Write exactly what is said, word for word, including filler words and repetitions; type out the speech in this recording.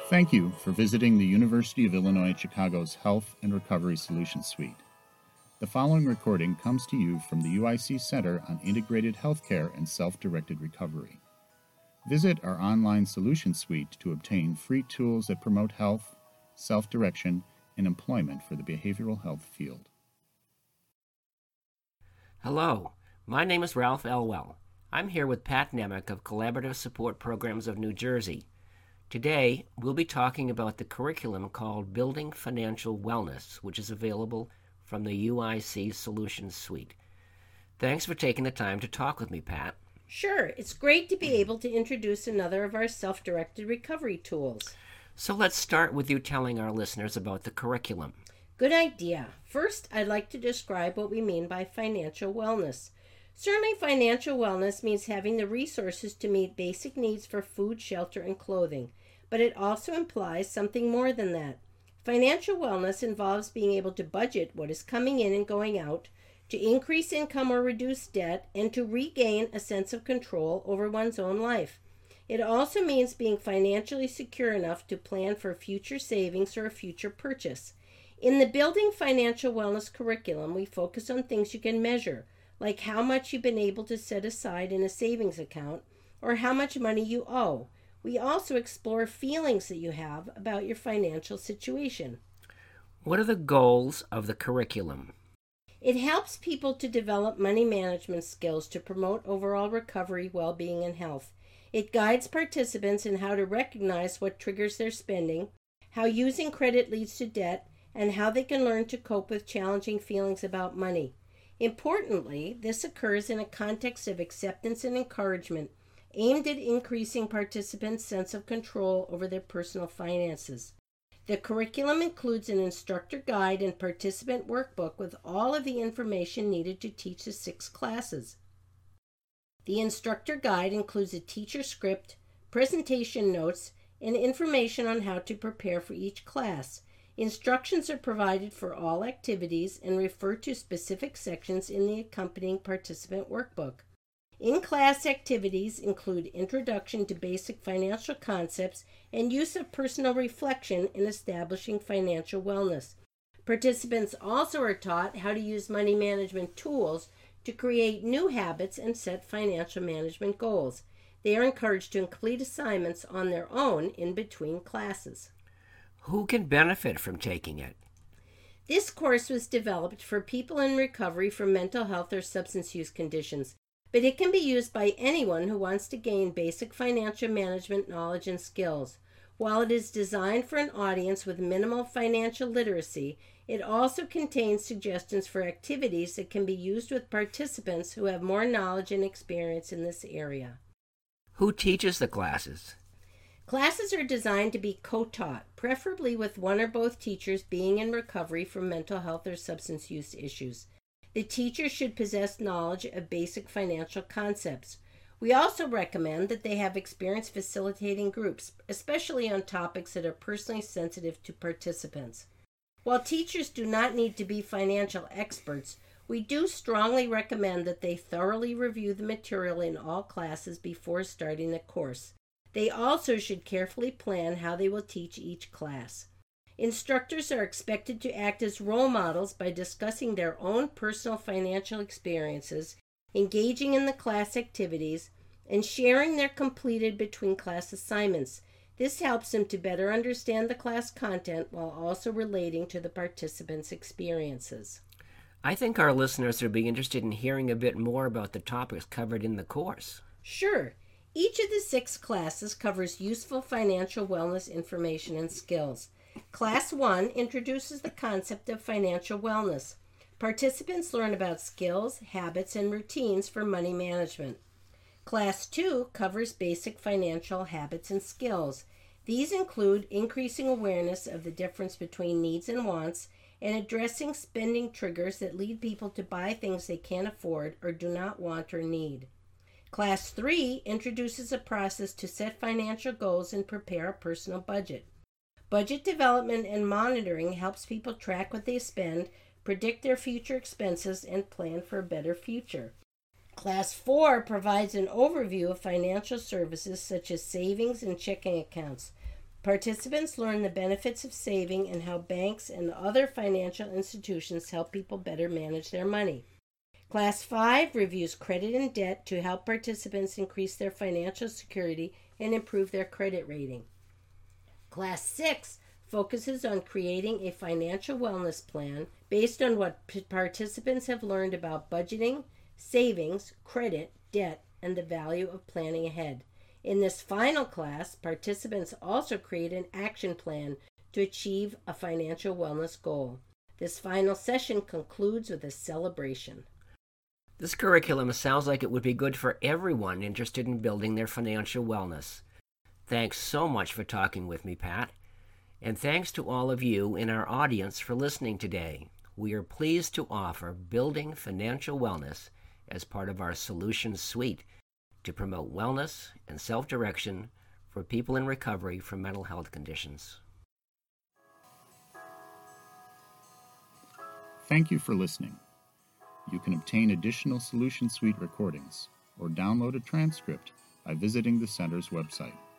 Thank you for visiting the University of Illinois at Chicago's Health and Recovery Solutions Suite. The following recording comes to you from the U I C Center on Integrated Healthcare and Self-Directed Recovery. Visit our online solution suite to obtain free tools that promote health, self-direction, and employment for the behavioral health field. Hello, my name is Ralph Elwell. I'm here with Pat Nemec of Collaborative Support Programs of New Jersey. Today, we'll be talking about the curriculum called Building Financial Wellness, which is available from the U I C Solutions Suite. Thanks for taking the time to talk with me, Pat. Sure, it's great to be able to introduce another of our self-directed recovery tools. So let's start with you telling our listeners about the curriculum. Good idea. First, I'd like to describe what we mean by financial wellness. Certainly, financial wellness means having the resources to meet basic needs for food, shelter, and clothing. But it also implies something more than that. Financial wellness involves being able to budget what is coming in and going out, to increase income or reduce debt, and to regain a sense of control over one's own life. It also means being financially secure enough to plan for future savings or a future purchase. In the Building Financial Wellness curriculum, we focus on things you can measure, like how much you've been able to set aside in a savings account or how much money you owe. We also explore feelings that you have about your financial situation. What are the goals of the curriculum? It helps people to develop money management skills to promote overall recovery, well-being, and health. It guides participants in how to recognize what triggers their spending, how using credit leads to debt, and how they can learn to cope with challenging feelings about money. Importantly, this occurs in a context of acceptance and encouragement, aimed at increasing participants' sense of control over their personal finances. The curriculum includes an instructor guide and participant workbook with all of the information needed to teach the six classes. The instructor guide includes a teacher script, presentation notes, and information on how to prepare for each class. Instructions are provided for all activities and refer to specific sections in the accompanying participant workbook. In-class activities include introduction to basic financial concepts and use of personal reflection in establishing financial wellness. Participants also are taught how to use money management tools to create new habits and set financial management goals. They are encouraged to complete assignments on their own in between classes. Who can benefit from taking it? This course was developed for people in recovery from mental health or substance use conditions, but it can be used by anyone who wants to gain basic financial management knowledge and skills. While it is designed for an audience with minimal financial literacy, it also contains suggestions for activities that can be used with participants who have more knowledge and experience in this area. Who teaches the classes? Classes are designed to be co-taught, preferably with one or both teachers being in recovery from mental health or substance use issues. The teacher should possess knowledge of basic financial concepts. We also recommend that they have experience facilitating groups, especially on topics that are personally sensitive to participants. While teachers do not need to be financial experts, we do strongly recommend that they thoroughly review the material in all classes before starting the course. They also should carefully plan how they will teach each class. Instructors are expected to act as role models by discussing their own personal financial experiences, engaging in the class activities, and sharing their completed between-class assignments. This helps them to better understand the class content while also relating to the participants' experiences. I think our listeners will be interested in hearing a bit more about the topics covered in the course. Sure. Each of the six classes covers useful financial wellness information and skills. Class one introduces the concept of financial wellness. Participants learn about skills, habits, and routines for money management. Class two covers basic financial habits and skills. These include increasing awareness of the difference between needs and wants and addressing spending triggers that lead people to buy things they can't afford or do not want or need. Class three introduces a process to set financial goals and prepare a personal budget. Budget development and monitoring helps people track what they spend, predict their future expenses, and plan for a better future. Class four provides an overview of financial services such as savings and checking accounts. Participants learn the benefits of saving and how banks and other financial institutions help people better manage their money. Class five reviews credit and debt to help participants increase their financial security and improve their credit rating. Class six focuses on creating a financial wellness plan based on what p- participants have learned about budgeting, savings, credit, debt, and the value of planning ahead. In this final class, participants also create an action plan to achieve a financial wellness goal. This final session concludes with a celebration. This curriculum sounds like it would be good for everyone interested in building their financial wellness. Thanks so much for talking with me, Pat. And thanks to all of you in our audience for listening today. We are pleased to offer Building Financial Wellness as part of our Solutions Suite to promote wellness and self-direction for people in recovery from mental health conditions. Thank you for listening. You can obtain additional Solution Suite recordings or download a transcript by visiting the Center's website.